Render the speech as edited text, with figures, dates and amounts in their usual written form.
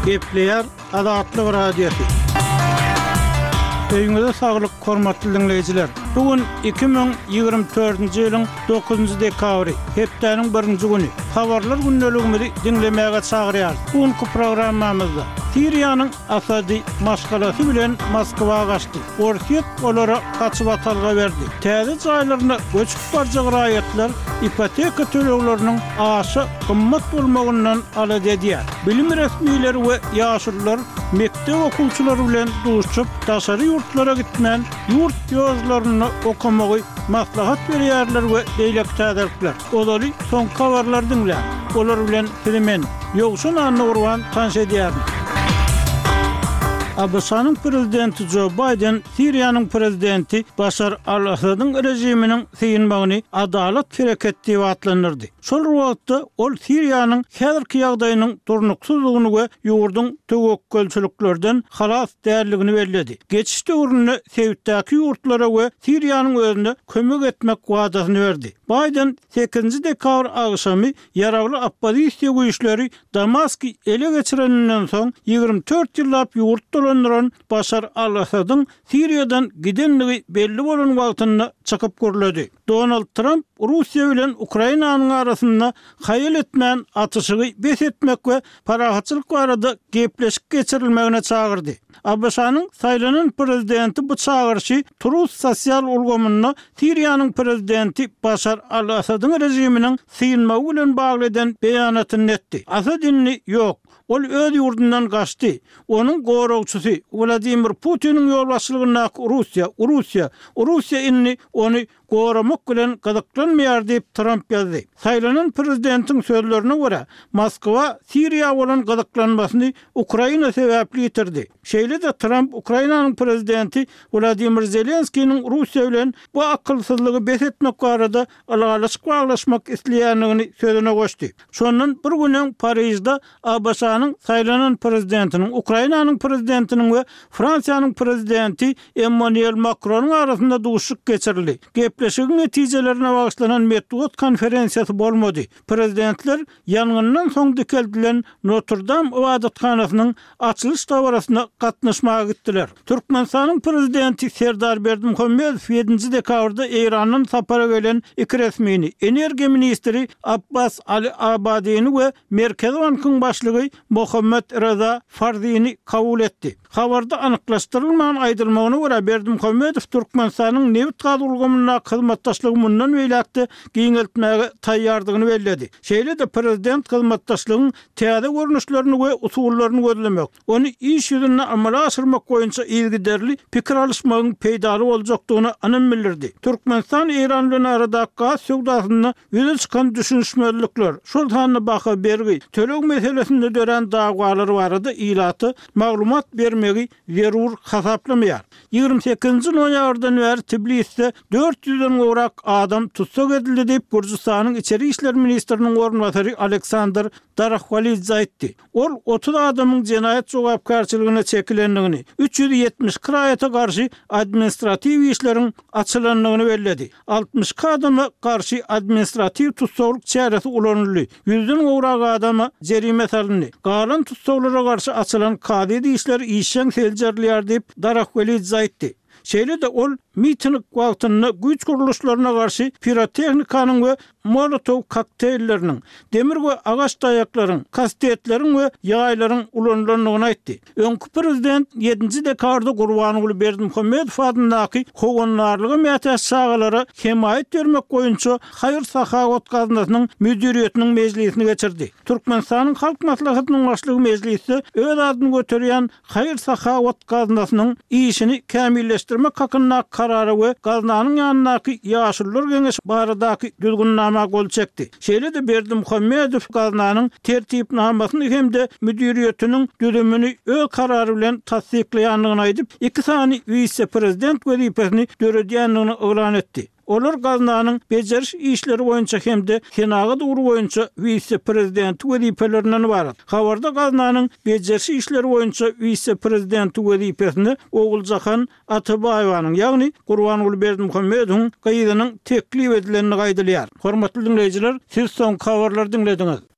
Gepleýär Azatlyk Radiosu. Öýüňizde saglyk, hormatly dinleýijiler. Bugün 2024-nji ýylyň 9-njy dekabry, hepdeniň 1-nji güni. Habarlar günneligimizi dinlemäge çagyrýar. Bugünkü programmamyzda Siriýanyň Asady maşgalasy bilen Moskwa gaçdy. Orsiýet olara gaçyp atalga berdi. Täze jaýlaryna göçüp barjak raýatlar ipoteka tölegleriniň aşy gymmat bolmagyndan alad edýär. Bilim resmiýetleri we ýaşylar mektep okulçylary bilen duşup daşary ýurtlara gitmän ýurt ýozlaryny okumagy maslahat berýärler we deýlektäderler. Olary soň habarlar dinle. Olar bilen filmen ýogşun anny urwan tanş edýär. Abşanyň prezidenti Joe Biden Siriýanyň prezidenti Bashar al-Asadyň rejiminiň syýynmagyny adalet hereketi diýip atlanyrdy. Şol wagtda ol Siriýanyň häzirki ýagdaýynyň durnuksuzlygyny we ýurduň tögekkelçiliklerden halas därligini bellädi. Geçiş döwründe Sewitdäki ýurtlara we Siriýanyň özüne kömek etmek wadasyny berdi. Biden 8-nji dekabr agşamy ýaragly oppozisiýa güýçleri Damasky ele geçirenden soň 24 ýyllap ýurt dolandyran Bashar al-Asadyň Siriýadan gidenligi belli bolan wagtyny çykyp görledi. Donald Trump Russiýa bilen Ukrainanyň arasynda haýal etmän atışygy bes etmek we parahatçylyk barada gepleşik geçirilmegine çagyrdy. Abşanyň saýlanan prezidenti bu çagyrşy Truth sosial ulgamyny Siriýanyň prezidenti Bashar al-Asadyň rejiminiň syýynmagy bilen bagly eden beýanatyny etdi. Asadyny ýok. Ol öz ýurdundan gaçdy. Onuň goragçysy Vladimir Putiniň ýolbaşçylygyna Russiýa inni ony goramak bilen gazaklanmaýar diýip Trump ýazdy. Saýlanan prezidentiň sözlerine görä, Moskwa Siriýa bolan gazaklanmasyny Ukraina sebäpli ýetirdi. Şeýle de Trump Ukrainanyň prezidenti Vladimir Zelenskiýiň Russiýa bilen bu akylsyzlygy bes etmek barada alagalaşmak isleýänligini sözüne goşdy. Şondan bir günden Parisde Abşanyň saýlanan prezidentiniň, Ukrainanyň prezidentiniň we Fransiýanyň prezidenti Emmanuel Macronyň arasynda duşuk geçirildi. Gepleşigiň netijelerine bagyşlanan metod konferensiýasy bolmady. Prezidentler ýangyndan soň dikeldilen Notre Dame ibadatxanasynyň açylyş tawarasynda gatnaşmaga gitdiler. Türkmenistanyň prezidenti Serdar Berdimuhammedow 7-nji dekabrda Eýranyň sapara gelen iki resmini, energiýa ministri Abbas Ali Abadiýni we Merkezi Bankyň başlygy Mohammed Reza Farziýni kabul etdi. Habarda anyklaşdyrylmagan aýdylmagyna görä Berdimuhammedow Türkmenistanyň newit gaz ulgamyna hyzmatdaşlygy mundan beýlekde giňeltmäge taýýardygyny bellädi. Şeýle de prezident hyzmatdaşlygyň täze görnüşlerini we usullaryny gözlemek, ony iş ýüzüne amala aşyrmak boýunça ilgiderli pikir alışmagyň peýdaly boljakdygyny anyň bildirdi. Türkmenistan Eýran bilen arada gaz söwdasyny ýüze çykan düşünüşmelikler şol hanyna baka bergi töleg meselesinde dören dagwalary barada ilaty maglumat bermegi zerur hasaplamaýar. 28-nji noýabrdan bäri Tbilisde 400-den gorak adam tutsak edildi diýip Gürjistanyň içeri işler ministriniň ornwatary Aleksandr Darakhvalidze aýtdy. Ol 30 adamyň jenaýat jogapkarçylygyna çekilendigini, 370 kiraýata garşy administrativ işleriň açylandygyny belledi. 60 adama garşy administrativ tutsaklyk çäresi ulanyldy. 100-den gorak adama jerime salyndy. Galan tutsaklara garşy açylan kady işler işeň seljerlýär diýip Darakhvalidze aýtdy. Şeýle de ol miting wagtynda güýç guruluşlaryna garşy pirotexnikanyň we molotov kokteýlleriniň, demir we agaç daýaklaryň, kastetleriň we ýaýlaryň ulanýanyny aýtdy. Öňkü prezident 7-nji dekabrda Gurbanuly Berdimuhammedow adyndaky howanlarlygy mätäç sagalara hemaýet bermek boýunça Haýyr-Sahawat gazinasynyň müdiriýetiniň mejlisini geçirdi. Türkmenistanyň halk maslahatynyň başlygy mejlisi öz adyny göterýän Haýyr-Sahawat gazinasynyň işini kämilleşdirmek hakynda karary we gazinanyň ýanynaky ýaşylar geňeş baradaky düzgünnama gol çekdi. Şeýle de Berdimuhammedow gazinanyň tertipnamasyny hem-de müdiriýetiniň düzümini öz karary bilen tasdikleýändigini aýdyp, iki sany vice-prezident wezipesini döredýändigini elan etdi. Olar gazinanyň beceriş işleri boýunça hem-de senaga dugru boýunça vice-prezident wezipelerinden ibaret. Habarda gazinanyň beceriş işleri boýunça vice-prezident wezipesini Oguljahan Atabaýewaň, ýagny Gurbanuly Berdimuhammedowyň gaýdynyň teklip edilenini gaýdylýar. Hormatly dinleýijiler, siz soň habarlary dinlediňiz.